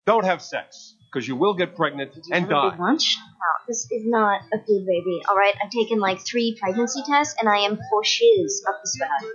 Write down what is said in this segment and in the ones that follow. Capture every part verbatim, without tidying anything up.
Don't have sex, because you will get pregnant Did you and have die. a big lunch? No, this is not a good baby. All right, I've taken like three pregnancy tests, and I am for shiz up the sperm.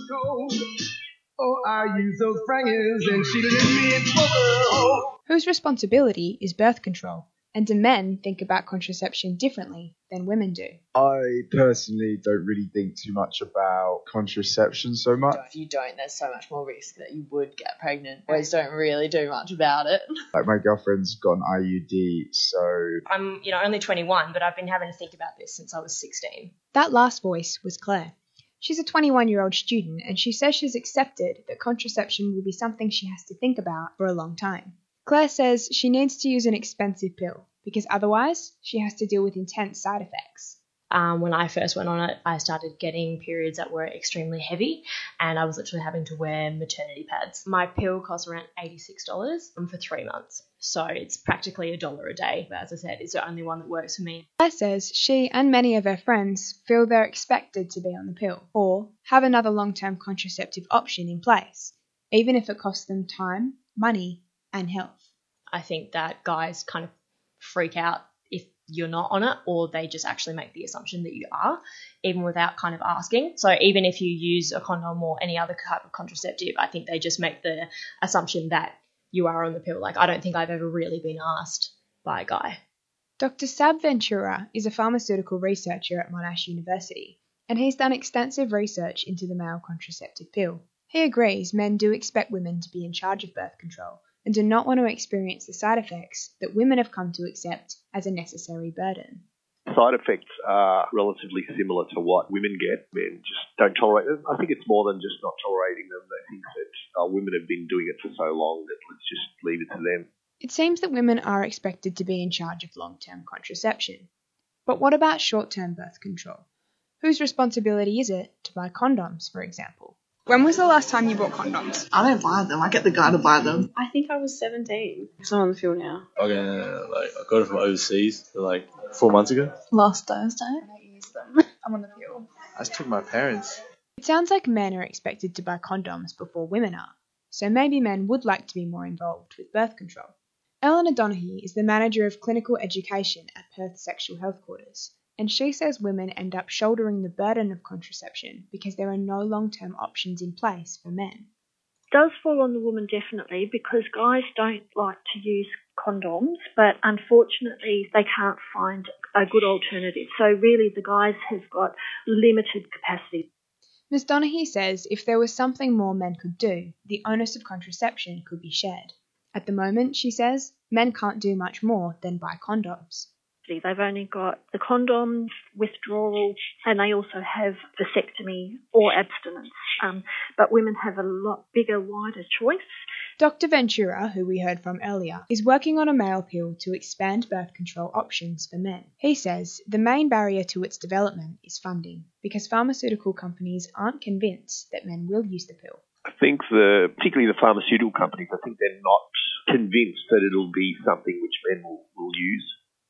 Oh, I use those frangers and she let me in trouble. Whose responsibility is birth control? And do men think about contraception differently than women do? I personally don't really think too much about contraception so much. If you don't, there's so much more risk that you would get pregnant. Boys don't really do much about it. Like my girlfriend's got an I U D, so... I'm, you know, only twenty-one, but I've been having to think about this since I was sixteen. That last voice was Claire. She's a twenty-one-year-old student, and she says she's accepted that contraception will be something she has to think about for a long time. Claire says she needs to use an expensive pill because otherwise she has to deal with intense side effects. Um, when I first went on it, I started getting periods that were extremely heavy, and I was literally having to wear maternity pads. My pill costs around eighty-six dollars for three months, so it's practically a dollar a day. But as I said, it's the only one that works for me. Claire says she and many of her friends feel they're expected to be on the pill or have another long-term contraceptive option in place, even if it costs them time, money, and health. I think that guys kind of freak out if you're not on it, or they just actually make the assumption that you are, even without kind of asking. So even if you use a condom or any other type of contraceptive, I think they just make the assumption that you are on the pill. Like, I don't think I've ever really been asked by a guy. Doctor Sab Ventura is a pharmaceutical researcher at Monash University, and he's done extensive research into the male contraceptive pill. He agrees men do expect women to be in charge of birth control and do not want to experience the side effects that women have come to accept as a necessary burden. Side effects are relatively similar to what women get. Men just don't tolerate them. I think it's more than just not tolerating them. They think that uh, women have been doing it for so long that let's just leave it to them. It seems that women are expected to be in charge of long-term contraception. But what about short-term birth control? Whose responsibility is it to buy condoms, for example? When was the last time you bought condoms? I don't buy them. I get the guy to buy them. I think I was seventeen. So I'm on the field now. Okay, like I got it from overseas, like four months ago. Last Thursday. I don't use them. I'm on the field. I just took my parents. It sounds like men are expected to buy condoms before women are, so maybe men would like to be more involved with birth control. Eleanor Donaghy is the manager of clinical education at Perth Sexual Health Quarters, and she says women end up shouldering the burden of contraception because there are no long-term options in place for men. It does fall on the woman definitely, because guys don't like to use condoms, but unfortunately they can't find a good alternative. So really the guys have got limited capacity. Miz Donaghy says if there was something more men could do, the onus of contraception could be shared. At the moment, she says, men can't do much more than buy condoms. They've only got the condoms, withdrawal, and they also have vasectomy or abstinence. Um, but women have a lot bigger, wider choice. Doctor Ventura, who we heard from earlier, is working on a male pill to expand birth control options for men. He says the main barrier to its development is funding, because pharmaceutical companies aren't convinced that men will use the pill. I think the, particularly the pharmaceutical companies, I think they're not convinced that it'll be something which men will, will use.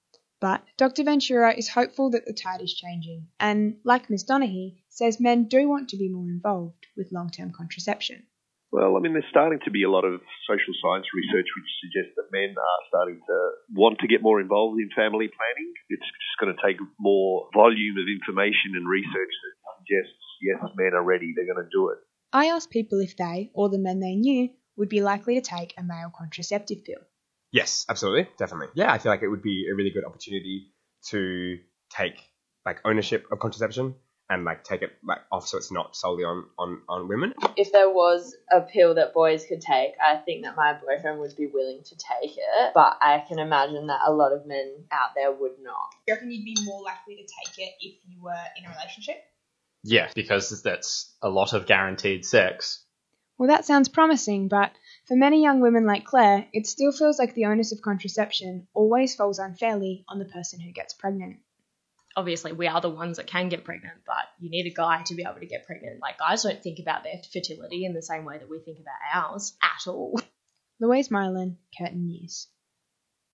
But Doctor Ventura is hopeful that the tide is changing and, like Miz Donaghy, says men do want to be more involved with long-term contraception. Well, I mean, there's starting to be a lot of social science research which suggests that men are starting to want to get more involved in family planning. It's just going to take more volume of information and research that suggests, yes, men are ready, they're going to do it. I asked people if they, or the men they knew, would be likely to take a male contraceptive pill. Yes, absolutely, definitely. Yeah, I feel like it would be a really good opportunity to take like ownership of contraception and like take it like off so it's not solely on, on, on women. If there was a pill that boys could take, I think that my boyfriend would be willing to take it, but I can imagine that a lot of men out there would not. Do you reckon you'd be more likely to take it if you were in a relationship? Yeah, because that's a lot of guaranteed sex. Well, that sounds promising, but for many young women like Claire, it still feels like the onus of contraception always falls unfairly on the person who gets pregnant. Obviously, we are the ones that can get pregnant, but you need a guy to be able to get pregnant. Like, guys don't think about their fertility in the same way that we think about ours at all. Louise Mylan, Curtin News.